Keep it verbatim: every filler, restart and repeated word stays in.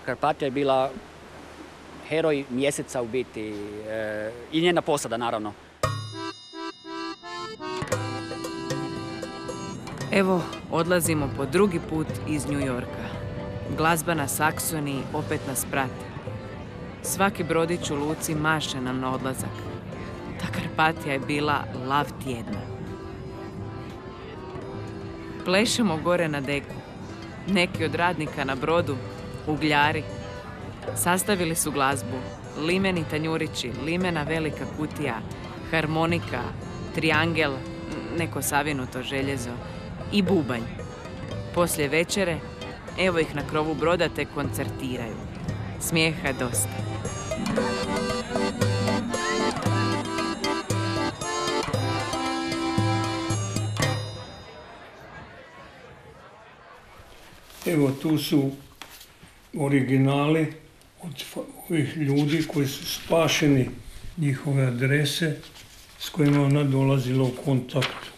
Karpatija je bila heroj mjeseca u biti i njena posada naravno. Evo, odlazimo po drugi put iz New Yorka. Glazba na Saksoniji opet nas prati. Svaki brodić u luci maše nam na odlazak. Ta Karpatija je bila lav tjedna. Plešemo gore na deku. Neki od radnika na brodu, ugljari, sastavili su glazbu. Limeni tanjurići, limena velika kutija, harmonika, triangel, neko savinuto željezo i bubanj. Poslije večere, evo ih na krovu broda te koncertiraju. Smijeha dosta. Evo tu su originali od ovih ljudi koji su spašeni, njihove adrese s kojima ona dolazila u kontakt.